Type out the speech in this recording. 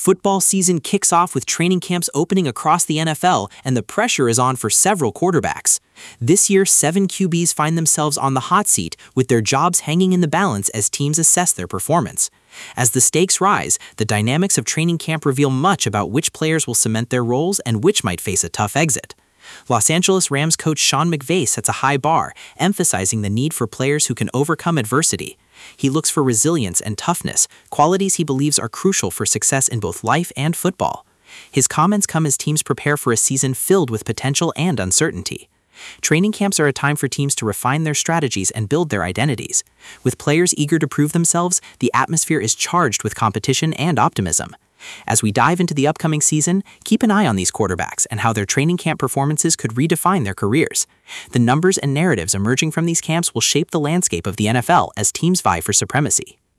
Football season kicks off with training camps opening across the NFL, and the pressure is on for several quarterbacks. This year, 7 QBs find themselves on the hot seat, with their jobs hanging in the balance as teams assess their performance. As the stakes rise, the dynamics of training camp reveal much about which players will cement their roles and which might face a tough exit. Los Angeles Rams coach Sean McVay sets a high bar, emphasizing the need for players who can overcome adversity. He looks for resilience and toughness, qualities he believes are crucial for success in both life and football. His comments come as teams prepare for a season filled with potential and uncertainty. Training camps are a time for teams to refine their strategies and build their identities. With players eager to prove themselves, the atmosphere is charged with competition and optimism. As we dive into the upcoming season, keep an eye on these quarterbacks and how their training camp performances could redefine their careers. The numbers and narratives emerging from these camps will shape the landscape of the NFL as teams vie for supremacy.